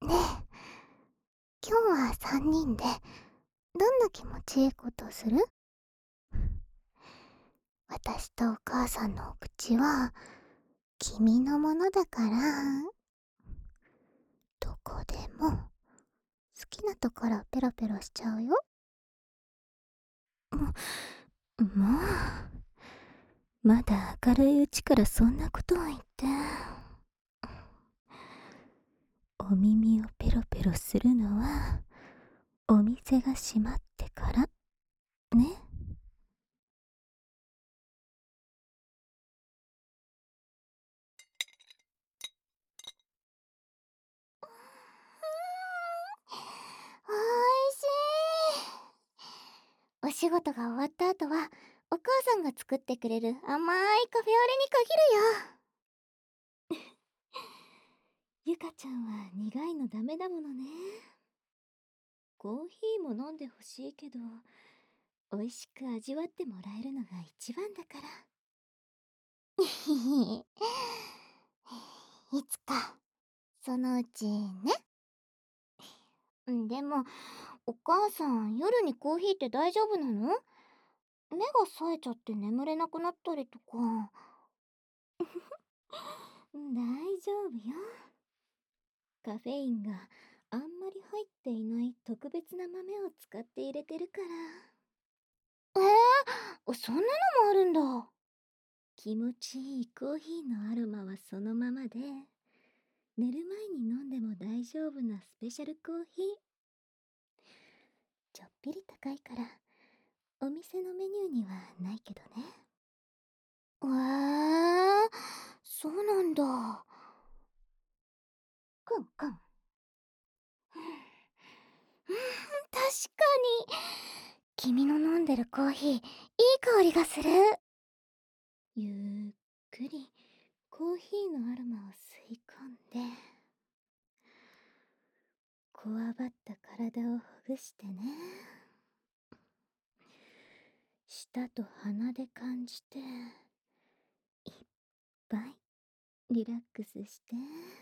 ねえ、今日は3人でどんな気持ちいいことする？私とお母さんのお口は君のものだから、どこでも好きなところペロペロしちゃうよ。もう、まだ明るいうちからそんなことを言って。お耳をペロペロするのはお店が閉まってからね。おいしい。お仕事が終わった後はお母さんが作ってくれる甘いカフェオレに限るよ。ゆかちゃんは苦いのダメだものね。コーヒーも飲んでほしいけど、美味しく味わってもらえるのが一番だから。いつかそのうちね。でもお母さん、夜にコーヒーって大丈夫なの？目が冴えちゃって眠れなくなったりとか。大丈夫よ。カフェインがあんまり入っていない特別な豆を使って入れてるから。そんなのもあるんだ。気持ちいいコーヒーのアロマはそのままで、寝る前に飲んでも大丈夫なスペシャルコーヒー。ちょっぴり高いからお店のメニューにはないけどね。そうなんだ。くんくん。確かに君の飲んでるコーヒー、いい香りがする。ゆっくりコーヒーのアロマを吸い込んで、こわばった体をほぐしてね。舌と鼻で感じて、いっぱいリラックスして。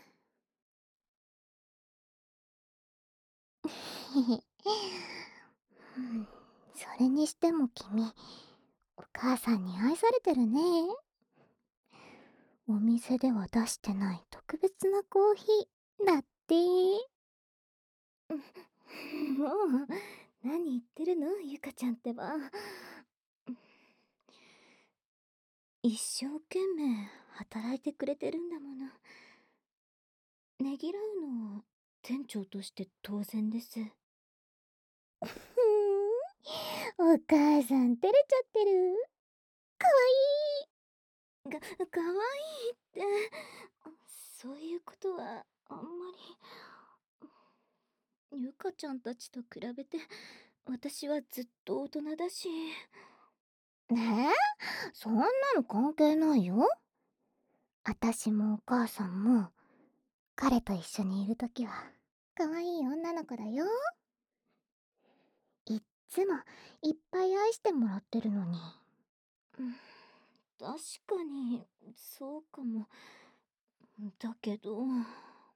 それにしても君、お母さんに愛されてるね。お店では出してない特別なコーヒーだって。もう何言ってるの、ゆかちゃんってば。一生懸命働いてくれてるんだもの。ねぎらうのは店長として当然です。お母さん照れちゃってる。かわいい。かわいいって、そういうことはあんまり。ゆかちゃんたちと比べて私はずっと大人だし。そんなの関係ないよ。私もお母さんも彼と一緒にいるときは可愛い女の子だよ。いっつもいっぱい愛してもらってるのに。確かにそうかも。だけどね。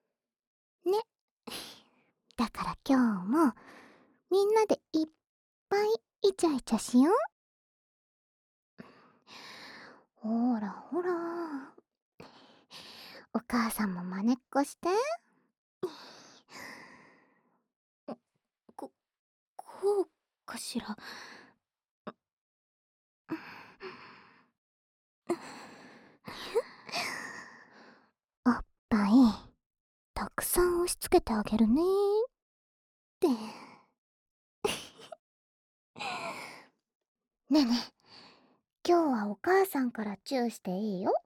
だから今日もみんなでいっぱいイチャイチャしよう。ほらほら、お母さんもまねっこして。ここうかしら。おっぱいたくさん押し付けてあげるねってねえねえ、今日はお母さんからチューしていいよ。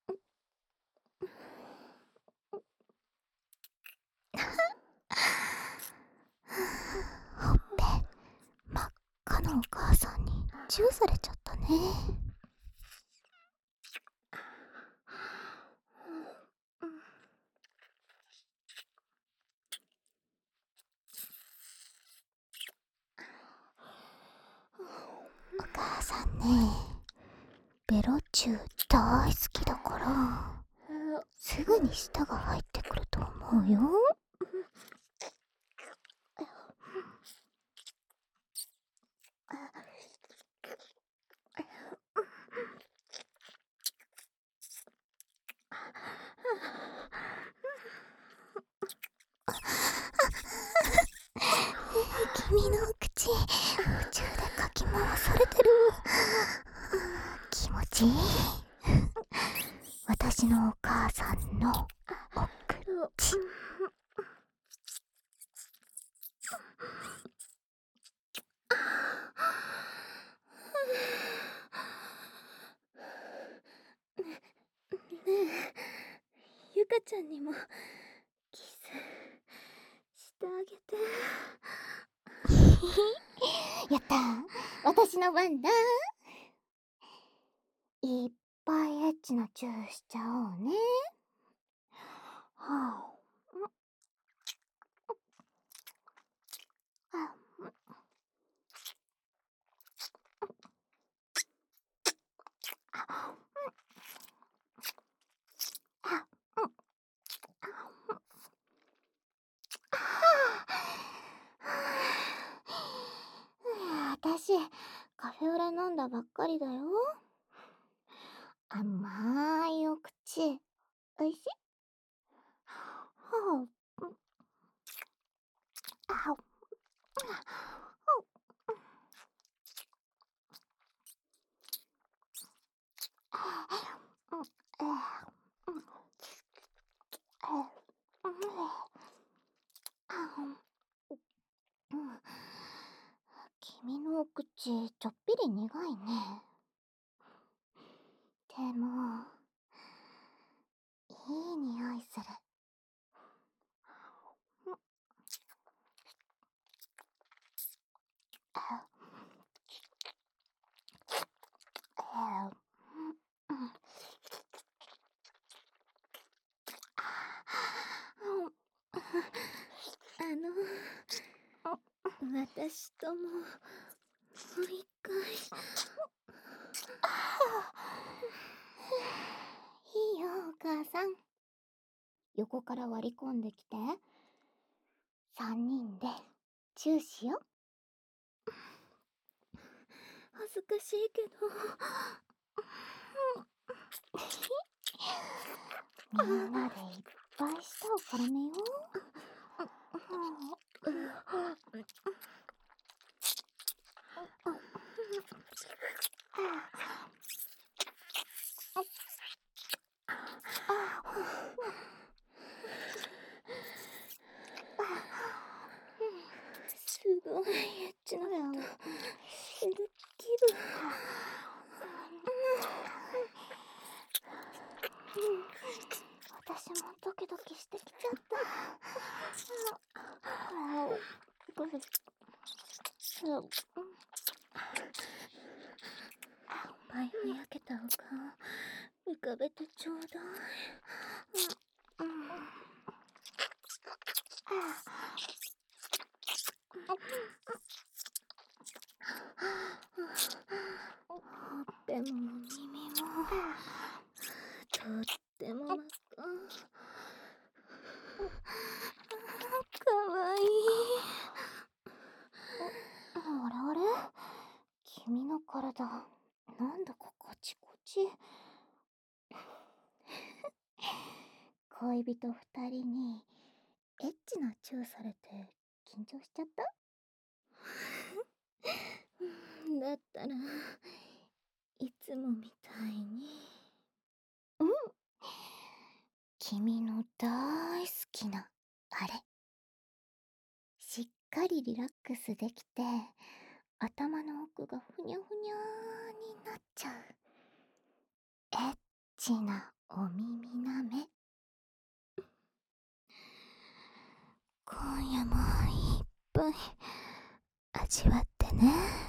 ほっぺ真っ赤なお母さんにチューされちゃったね。お母さんね、ベロチュー大好きだからすぐに舌が入ってくると思うよ。 ち私のお母さんのお口。ねえ、ゆかちゃんにもキスしてあげて。やったー、私の番だ。いっぱいエッチなチューしちゃおうね。はあ、私、カフェオレ飲んだばっかりだよ。甘いお口、おいしい？はあ、君のお口、ちょっぴり苦いね。でも、いい匂いする。私とも、もう一回。いいよ、お母さん。横から割り込んできて。3人でチューしよ。恥ずかしいけど。みんなでいっぱい舌を絡めよう。すごいエッチなことしてる気分。私もドキドキしてきちゃった。前ふやけたお顔浮かべてちょうだい。ほっぺも耳もとっても真っ赤。かわいい。あれあれ、君の体なんだかカチコチ。恋人2人にエッチなチューされて緊張しちゃった？だったらいつもみたいに。うん、君の大好きなあれ。しっかりリラックスできて頭の奥がふにゃふにゃーになっちゃうエッチなお耳なめ。今夜もいっぱい味わってね。